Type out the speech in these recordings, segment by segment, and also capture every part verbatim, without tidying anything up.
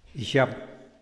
Ich habe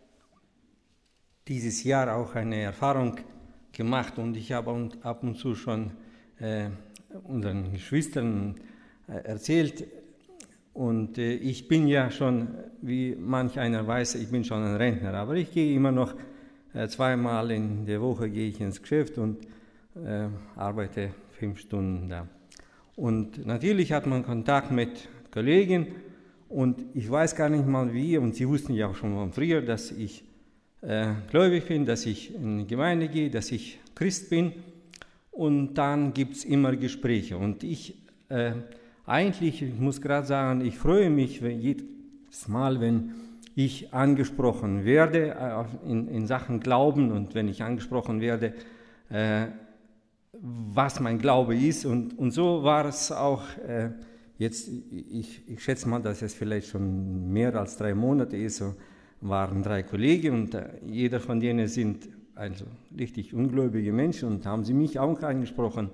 dieses Jahr auch eine Erfahrung gemacht und ich habe ab und zu schon äh, unseren Geschwistern äh, erzählt. Und äh, ich bin ja schon, wie manch einer weiß, ich bin schon ein Rentner, aber ich gehe immer noch äh, zweimal in der Woche gehe ich ins Geschäft und äh, arbeite fünf Stunden da. Und natürlich hat man Kontakt mit Kollegen und ich weiß gar nicht mal wie, und sie wussten ja auch schon von früher, dass ich äh, gläubig bin, dass ich in die Gemeinde gehe, dass ich Christ bin, und dann gibt es immer Gespräche. Und ich, äh, eigentlich, ich muss gerade sagen, ich freue mich wenn, jedes Mal, wenn ich angesprochen werde äh, in, in Sachen Glauben und wenn ich angesprochen werde, äh, was mein Glaube ist. Und, und so war es auch äh, jetzt, ich, ich schätze mal, dass es vielleicht schon mehr als drei Monate ist, so waren drei Kollegen und äh, jeder von denen sind also richtig ungläubige Menschen und haben sie mich auch angesprochen.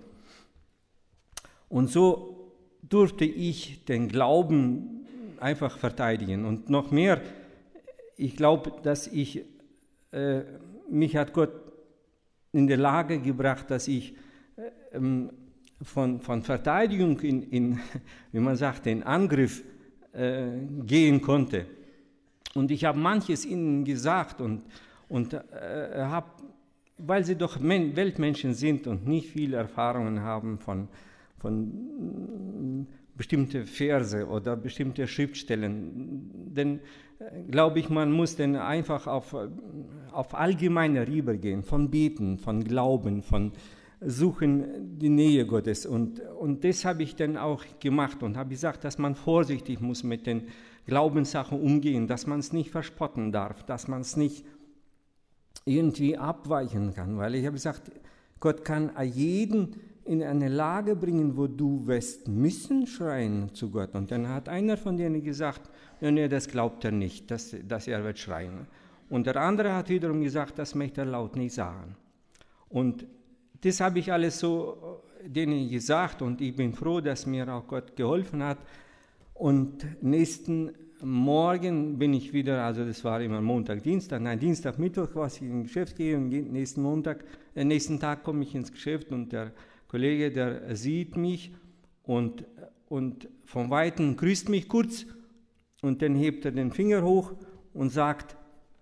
Und so durfte ich den Glauben einfach verteidigen. Und noch mehr, ich glaube, dass ich, äh, mich hat Gott in der Lage gebracht, dass ich äh, von, von Verteidigung in, in, wie man sagt, in Angriff äh, gehen konnte. Und ich habe manches ihnen gesagt und, und äh, habe, weil sie doch Men- Weltmenschen sind und nicht viele Erfahrungen haben von, von bestimmten Verse oder bestimmten Schriftstellen, denn äh, glaube ich, man muss dann einfach auf, auf allgemeine rübergehen, von Beten, von Glauben, von Suchen die Nähe Gottes. Und, und das habe ich dann auch gemacht und habe gesagt, dass man vorsichtig muss mit den Glaubenssachen umgehen, dass man es nicht verspotten darf, dass man es nicht irgendwie abweichen kann, weil ich habe gesagt, Gott kann jeden in eine Lage bringen, wo du wirst müssen schreien zu Gott. Und dann hat einer von denen gesagt, ja, nee, das glaubt er nicht, dass, dass er wird schreien. Und der andere hat wiederum gesagt, das möchte er laut nicht sagen. Und das habe ich alles so denen gesagt und ich bin froh, dass mir auch Gott geholfen hat. Und nächsten Morgen bin ich wieder, also das war immer Montag, Dienstag, nein, Dienstag, Mittwoch, was ich ins Geschäft gehe und nächsten Montag, äh, nächsten Tag komme ich ins Geschäft und der Kollege, der sieht mich und, und von Weitem grüßt mich kurz und dann hebt er den Finger hoch und sagt,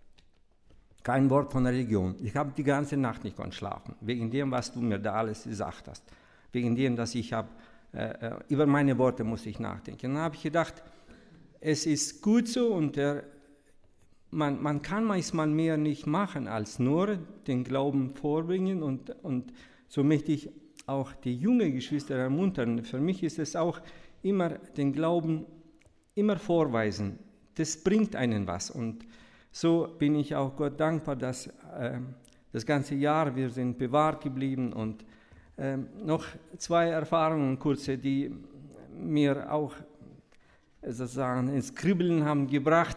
kein Wort von Religion. Ich habe die ganze Nacht nicht konnte schlafen, wegen dem, was du mir da alles gesagt hast, wegen dem, dass ich habe, äh, über meine Worte muss ich nachdenken. Dann habe ich gedacht, es ist gut so und der, man, man kann manchmal mehr nicht machen, als nur den Glauben vorbringen und, und so möchte ich auch die jungen Geschwister ermuntern. Für mich ist es auch immer den Glauben immer vorweisen. Das bringt einen was und so bin ich auch Gott dankbar, dass äh, das ganze Jahr wir sind bewahrt geblieben und äh, noch zwei Erfahrungen kurze, die mir auch sozusagen ins Kribbeln haben gebracht.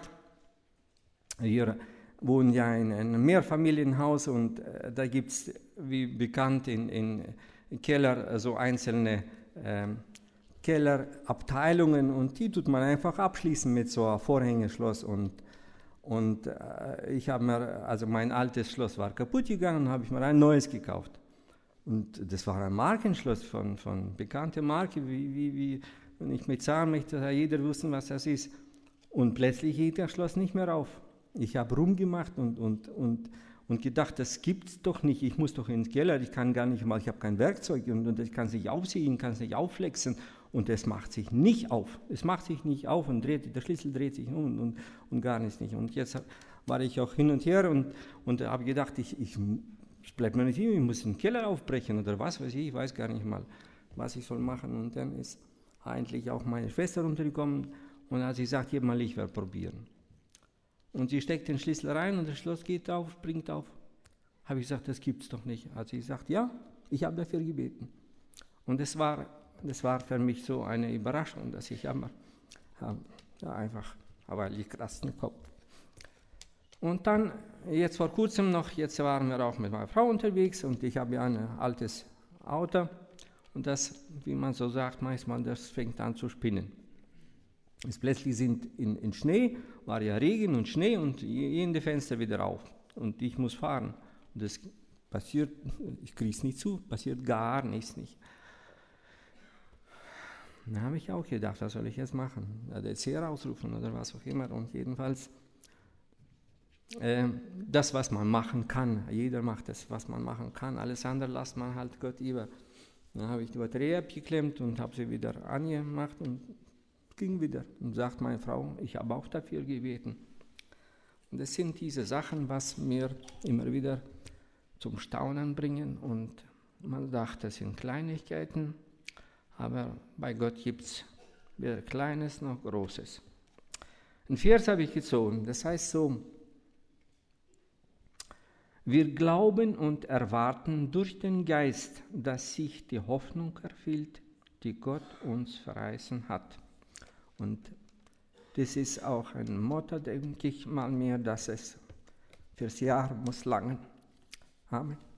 Wir wohnen ja in einem Mehrfamilienhaus und äh, da gibt es, wie bekannt, in, in Keller so einzelne äh, Kellerabteilungen und die tut man einfach abschließen mit so einem Vorhängeschloss und, und äh, ich habe mir, also mein altes Schloss war kaputt gegangen und habe ich mir ein neues gekauft. Und das war ein Markenschloss von, von bekannter Marke, wie, wie, wie wenn ich mit sagen möchte, dass jeder wusste, was das ist. Und plötzlich geht das Schloss nicht mehr auf. Ich habe rumgemacht und, und, und, und gedacht, das gibt es doch nicht. Ich muss doch ins Keller, ich kann gar nicht mal, ich habe kein Werkzeug und, und ich kann es nicht aufziehen, kann es nicht aufflexen. Und es macht sich nicht auf. Es macht sich nicht auf und dreht, der Schlüssel dreht sich um und, und gar nichts nicht. Und jetzt war ich auch hin und her und, und habe gedacht, ich, ich, ich bleibe mir nicht hier, ich muss den Keller aufbrechen oder was weiß ich, ich weiß gar nicht mal, was ich soll machen. Und dann ist eigentlich auch meine Schwester runtergekommen und hat sie gesagt, hier mal, ich werde probieren. Und sie steckt den Schlüssel rein und das Schloss geht auf, springt auf. Habe ich gesagt, das gibt's doch nicht. Hat sie gesagt, ja, ich habe dafür gebeten. Und das war, das war für mich so eine Überraschung, dass ich immer ja, einfach, aber ich krass im Kopf. Und dann, jetzt vor kurzem noch, jetzt waren wir auch mit meiner Frau unterwegs und ich habe ja ein altes Auto. Und das, wie man so sagt, manchmal, das fängt an zu spinnen. Ist plötzlich sind in, in Schnee, war ja Regen und Schnee und jede Fenster wieder auf. Und ich muss fahren. Und das passiert, ich kriege es nicht zu, passiert gar nichts nicht. Da habe ich auch gedacht, was soll ich jetzt machen? Der C rausrufen oder was auch immer. Und jedenfalls, äh, das, was man machen kann, jeder macht das, was man machen kann. Alles andere lässt man halt Gott über. Dann habe ich die Batterie abgeklemmt und habe sie wieder angemacht und ging wieder. Und sagt meine Frau, ich habe auch dafür gebeten. Und das sind diese Sachen, was mir immer wieder zum Staunen bringen. Und man sagt, das sind Kleinigkeiten, aber bei Gott gibt es weder Kleines noch Großes. Ein Vers habe ich gezogen, das heißt so: Wir glauben und erwarten durch den Geist, dass sich die Hoffnung erfüllt, die Gott uns verheißen hat. Und das ist auch ein Motto, denke ich mal mir, dass es fürs Jahr muss langen. Amen.